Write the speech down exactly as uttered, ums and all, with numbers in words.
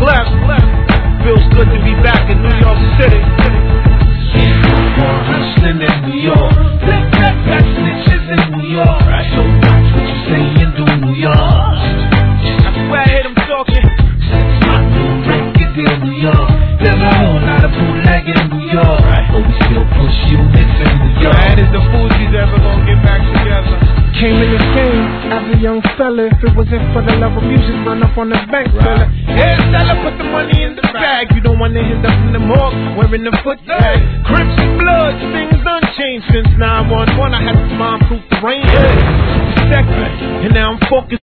left. Feels good to be back in New York City. Hustling in New York. Black, black, black snitches in New York. So watch what you say and do, New York. I swear I hear them talking. My new record deal, New York. There's a whole lot of bootleg in New York, but we still push units in New York. Man, is the Fugees ever gonna get back together? Came in this game as a young fella. If it wasn't for the love of music, run up on the bank, fella. Hey, Stella, put the money in the bag. You don't wanna end up in the morgue wearing the foot tag. Crips and Bloods, things unchanged since nine one one. I had to bomb-proof the rain. And now I'm focused.